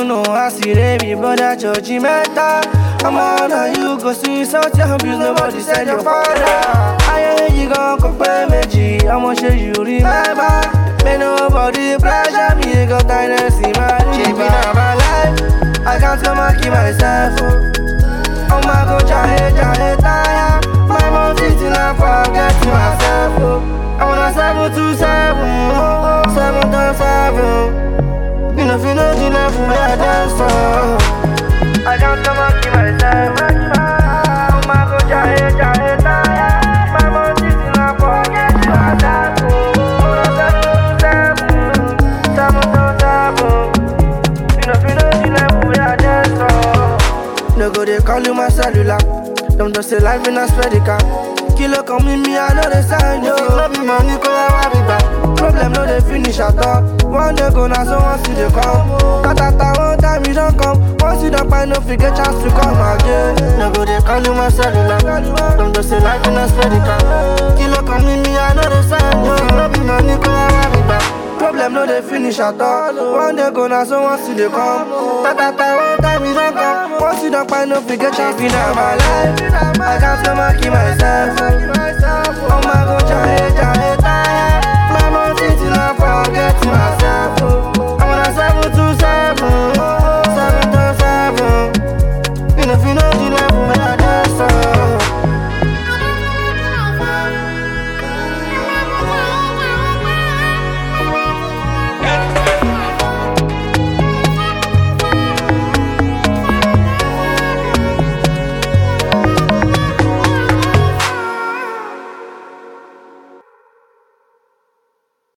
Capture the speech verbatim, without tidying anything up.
don't know how see baby brother George Meta. I'm on you go see such a abuse, nobody said your father. I hear you gon' compare me, I'ma show you remember. May nobody pressure me, got kindness in my life. My life, I can't come and keep myself. Oh my God, jahe, jahe, tire. My mom sitting and forget myself. I wanna seven to seven, seven times seven. You know, if you know the level where I dance from, I can't come and keep myself. Oh my God, jahe, jahe, tire. My mom sitting and forget myself. I wanna seven to seven, seven times seven. You know, if you know the level where I dance from. No go, they call you my cellular. Don't just say life in a spedica. Kilo come with me, I know the sign, yo. No be money, cause I be back. Problem no they finish at all. One day go now, so once you they come. Ta-ta-ta, one time you don't come. Once you don't find no figure chance to come again. No go, they call you my cellular. Don't just say life in a spedica. Kilo come with me, I know the sign, yo. No be money, cause I be back. Problem no they finish at all. One day go now, so once you they come. Ta-ta-ta, one time you don't come. Once you don't find no figure chance in my life, I can't come and keep myself. Oh my God, jahe, jahe, tire. My mom sitting and forget myself.